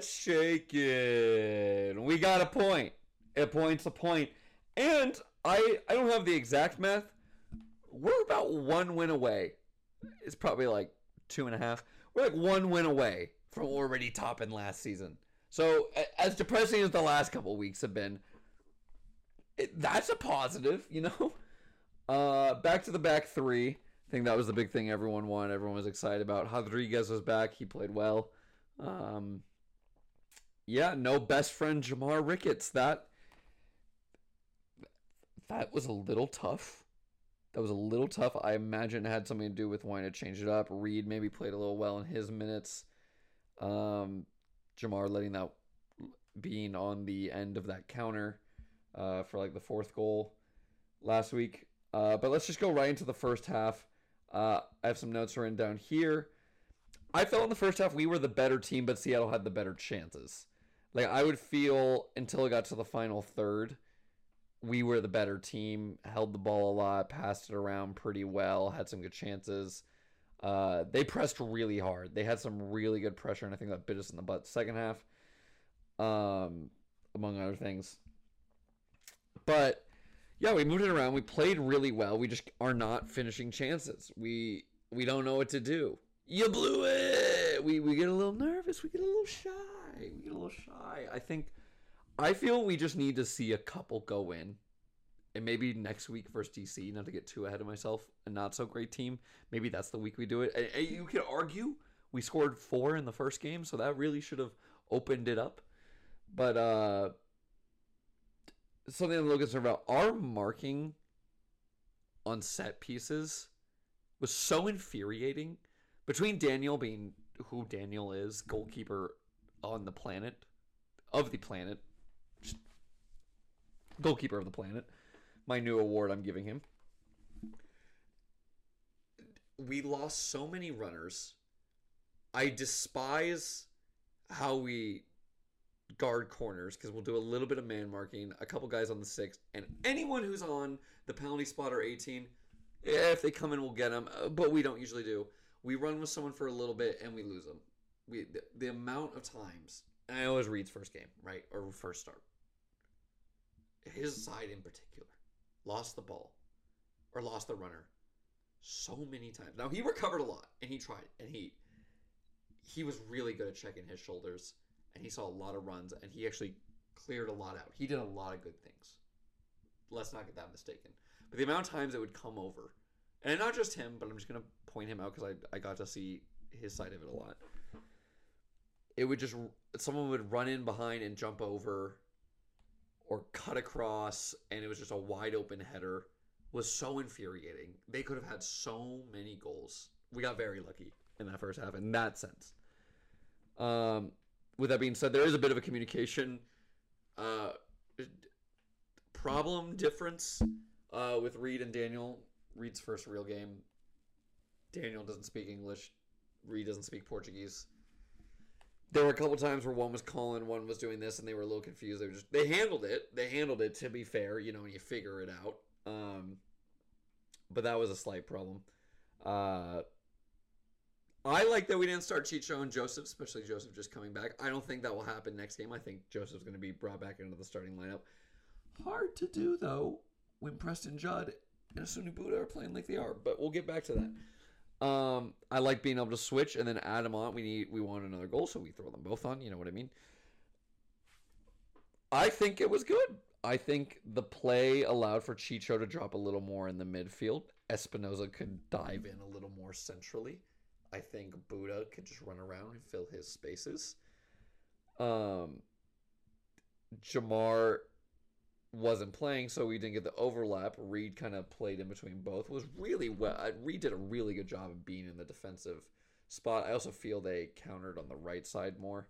Let's shake it. We got a point. A point's a point. And I don't have the exact math. We're about 1 win away. It's probably like 2.5. We're like 1 win away from already topping last season. So as depressing as the last couple weeks have been, that's a positive, you know? Back to the back three. I think that was the big thing everyone wanted. Everyone was excited about. Rodriguez was back. He played well. Yeah, no best friend Jamar Ricketts. That was a little tough. That was a little tough. I imagine it had something to do with wanting to change it up. Reed maybe played a little well in his minutes. Jamar letting that being on the end of that counter for like the fourth goal last week. But let's just go right into the first half. I have some notes written down here. I felt in the first half we were the better team, but Seattle had the better chances. Like I would feel until it got to the final third, we were the better team, held the ball a lot, passed it around pretty well, had some good chances. They pressed really hard. They had some really good pressure, and I think that bit us in the butt second half, among other things. But yeah, we moved it around. We played really well. We just are not finishing chances. We don't know what to do. You blew it. We get a little nervous. We get a little shy. I feel we just need to see a couple go in. And maybe next week versus DC, not to get too ahead of myself, a not so great team. Maybe that's the week we do it. And you could argue we scored 4 in the first game, so that really should have opened it up. But something I'm a little concerned about, our marking on set pieces was so infuriating. Between Daniel being who Daniel is, goalkeeper on the planet, goalkeeper of the planet, my new award I'm giving him. We lost so many runners. I despise how we guard corners because we'll do a little bit of man marking, a couple guys on the 6, and anyone who's on the penalty spot or 18, if they come in, we'll get them, but we don't usually do. We run with someone for a little bit and we lose them. The amount of times, and I always Reed's first game, right, or first start. His side in particular lost the ball or lost the runner so many times. Now he recovered a lot and he tried and he was really good at checking his shoulders and he saw a lot of runs and he actually cleared a lot out. He did a lot of good things. Let's not get that mistaken. But the amount of times it would come over, and not just him, but I'm just going to point him out because I got to see his side of it a lot. It would just, someone would run in behind and jump over or cut across, and it was just a wide open header. Was so infuriating. They could have had so many goals. We got very lucky in that first half in that sense. With that being said, there is a bit of a communication difference with Reed and Daniel. Reed's first real game. Daniel doesn't speak English. Reed doesn't speak Portuguese. There were a couple times where one was calling, one was doing this, and they were a little confused. They handled it. They handled it, to be fair, and you figure it out. But that was a slight problem. I like that we didn't start Chicho and Joseph, especially Joseph just coming back. I don't think that will happen next game. I think Joseph's going to be brought back into the starting lineup. Hard to do, though, when Preston Judd and Asuni Buddha are playing like they are, but we'll get back to that. I like being able to switch and then add them on. We want another goal, so we throw them both on. You know what I mean? I think it was good. I think the play allowed for Chicho to drop a little more in the midfield. Espinoza could dive in a little more centrally. I think Buddha could just run around and fill his spaces. Jamar wasn't playing, so we didn't get the overlap. Reed kind of played in between both. Was really well. Reed did a really good job of being in the defensive spot. I also feel they countered on the right side more.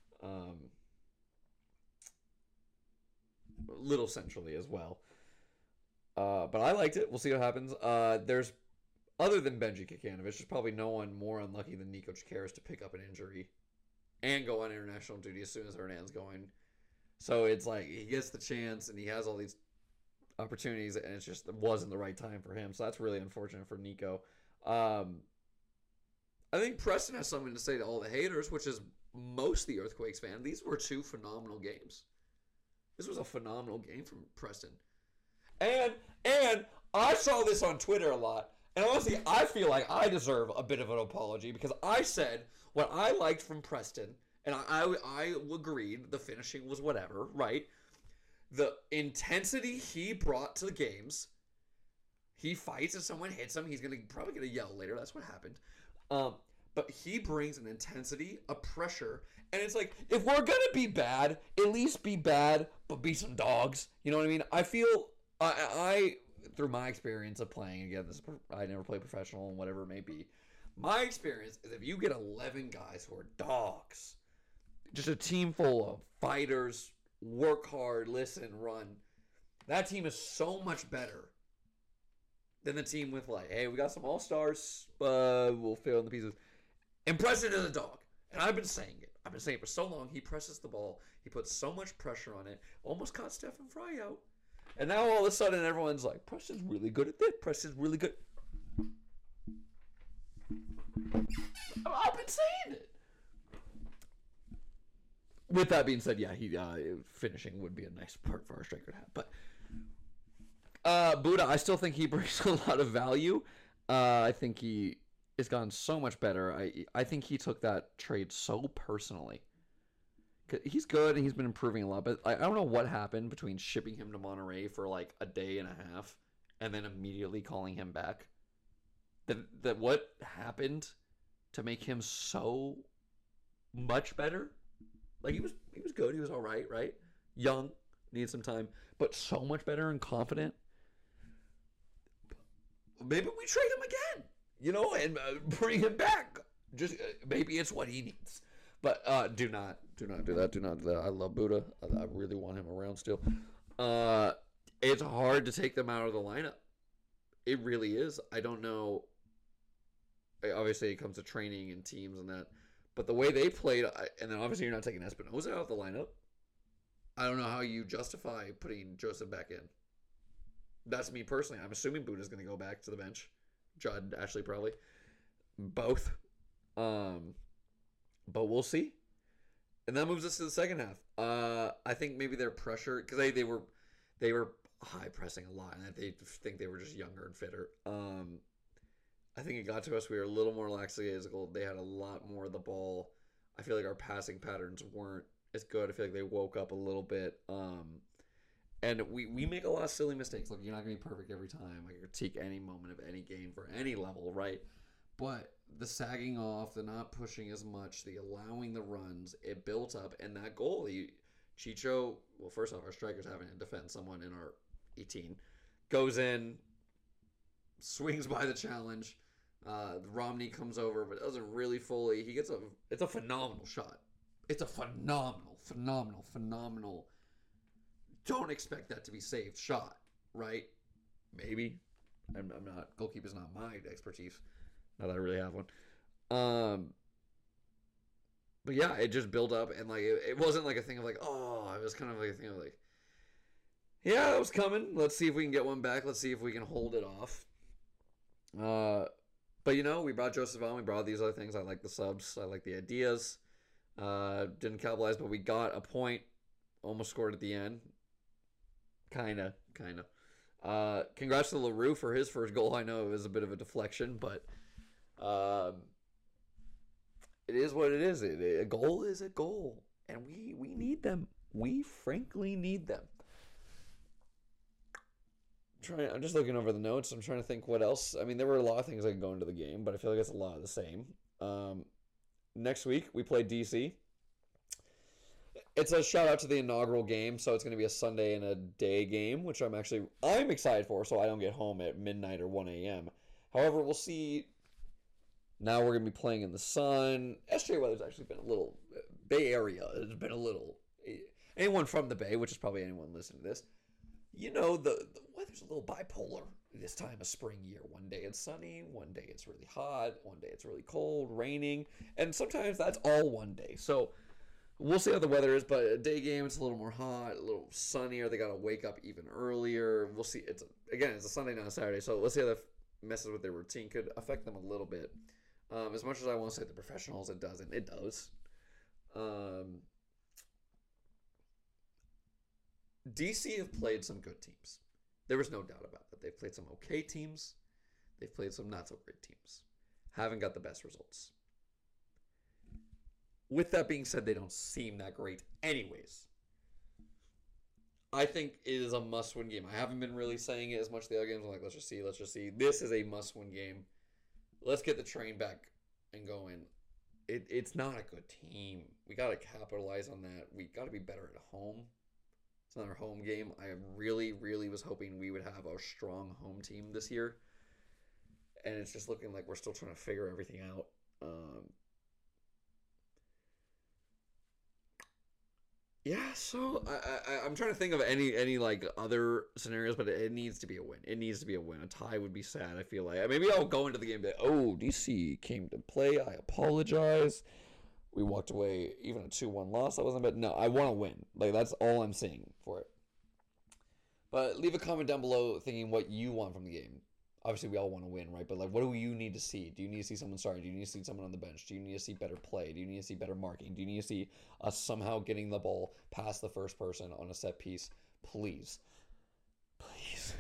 A little centrally as well. But I liked it. We'll see what happens. There's, other than Benji Kikanovic, there's probably no one more unlucky than Nico Chikaris to pick up an injury and go on international duty as soon as Hernan's going. So it's like he gets the chance and he has all these opportunities, and it wasn't the right time for him. So that's really unfortunate for Nico. I think Preston has something to say to all the haters, which is most of the Earthquakes fan. These were two phenomenal games. This was a phenomenal game from Preston. And I saw this on Twitter a lot. And honestly, I feel like I deserve a bit of an apology because I said what I liked from Preston, and I agreed the finishing was whatever, right? The intensity he brought to the games. He fights and someone hits him. He's probably gonna yell later. That's what happened. But he brings an intensity, a pressure, and it's like, if we're gonna be bad, at least be bad, but be some dogs. You know what I mean? I feel I through my experience of playing again, I never played professional and whatever it may be. My experience is if you get 11 guys who are dogs, just a team full of fighters, work hard, listen, run, that team is so much better than the team with like, hey, we got some all-stars, we'll fill in the pieces. And Preston is a dog. And I've been saying it. I've been saying it for so long. He presses the ball. He puts so much pressure on it. Almost caught Stephen Fry out. And now all of a sudden everyone's like, Preston's really good at this. Preston's really good. I've been saying it. With that being said, yeah, finishing would be a nice part for our striker to have. But Buddha, I still think he brings a lot of value. I think he has gotten so much better. I think he took that trade so personally. He's good and he's been improving a lot, but I don't know what happened between shipping him to Monterey for like a day and a half and then immediately calling him back. That what happened to make him so much better? Like he was good. He was all right, right? Young, needs some time, but so much better and confident. Maybe we trade him again, and bring him back. Just maybe it's what he needs. But do not do that. Do not do that. I love Buddha. I really want him around still. It's hard to take them out of the lineup. It really is. I don't know. Obviously, it comes to training and teams and that. But the way they played, and then obviously you're not taking Espinoza out of the lineup. I don't know how you justify putting Joseph back in. That's me personally. I'm assuming Buddha's going to go back to the bench. Judd, Ashley, probably. Both. But we'll see. And that moves us to the second half. I think maybe their pressure, because they were high pressing a lot, and they think they were just younger and fitter. I think it got to us. We were a little more lackadaisical. They had a lot more of the ball. I feel like our passing patterns weren't as good. I feel like they woke up a little bit. And we make a lot of silly mistakes. Look, you're not going to be perfect every time. I critique any moment of any game for any level, right? But the sagging off, the not pushing as much, the allowing the runs, it built up. And that goal, Chicho, well, first off, our striker's having to defend someone in our 18, goes in, swings by the challenge. Romney comes over, but doesn't really fully. It's a phenomenal shot. It's a phenomenal. Don't expect that to be saved shot, right? Maybe. I'm not. Goalkeeper's not my expertise. Not that I really have one. But yeah, it just built up, and like it wasn't like a thing of like, oh, it was kind of like a thing of like, yeah, that was coming. Let's see if we can get one back. Let's see if we can hold it off. But we brought Joseph on. We brought these other things. I like the subs. I like the ideas. Didn't capitalize, but we got a point. Almost scored at the end. Kinda. Congrats to LaRue for his first goal. I know it was a bit of a deflection, but it is what it is. A goal is a goal, and we need them. We frankly need them. I'm just looking over the notes. I'm trying to think what else. I mean, there were a lot of things that could go into the game, but I feel like it's a lot of the same. Next week, we play DC. It's a shout out to the inaugural game, so it's going to be a Sunday and a day game, which I'm excited for, so I don't get home at midnight or 1 a.m. However, we'll see. Now we're going to be playing in the sun. SJ weather's actually been a little, Bay Area has been a little, anyone from the Bay, which is probably anyone listening to this, the weather's a little bipolar this time of spring year. One day it's sunny, one day it's really hot, one day it's really cold, raining, and sometimes that's all one day. So we'll see how the weather is, but a day game, it's a little more hot, a little sunnier. They got to wake up even earlier. We'll see. It's a Sunday, not a Saturday, so let's see how that messes with their routine. Could affect them a little bit. As much as I want to say the professionals, it doesn't. It does. DC have played some good teams. There was no doubt about that. They've played some okay teams. They've played some not so great teams. Haven't got the best results. With that being said, they don't seem that great anyways. I think it is a must-win game. I haven't been really saying it as much the other games. I'm like, let's just see. This is a must-win game. Let's get the train back and going. It's not a good team. We got to capitalize on that. We got to be better at home. It's not our home game. I really, really was hoping we would have a strong home team this year. And it's just looking like we're still trying to figure everything out. Yeah, so I'm trying to think of any like other scenarios, but it needs to be a win. It needs to be a win. A tie would be sad, I feel like. Maybe I'll go into the game and be like, oh, DC came to play. I apologize. We walked away, even a 2-1 loss. That wasn't bad. No, I want to win. Like, that's all I'm saying for it. But leave a comment down below thinking what you want from the game. Obviously, we all want to win, right? But, like, what do you need to see? Do you need to see someone starting? Do you need to see someone on the bench? Do you need to see better play? Do you need to see better marking? Do you need to see us somehow getting the ball past the first person on a set piece? Please. Please.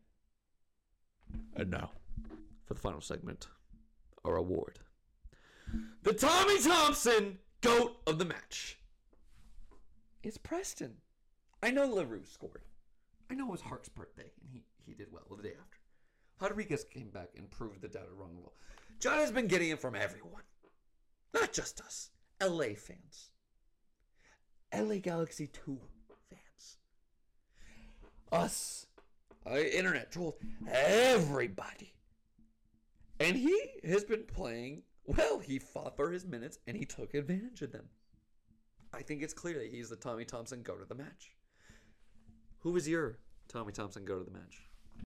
And now, for the final segment, our award. The Tommy Thompson GOAT of the match. It's Preston. I know LaRue scored. I know it was Hart's birthday, and he did well the day after. Rodriguez came back and proved the doubted wrong. John has been getting it from everyone. Not just us. LA fans. LA Galaxy 2 fans. Us. Internet trolls. Everybody. And he has been playing well. He fought for his minutes and he took advantage of them. I think it's clear that he's the Tommy Thompson GOAT of the match. Who was your Tommy Thompson GOAT of the match?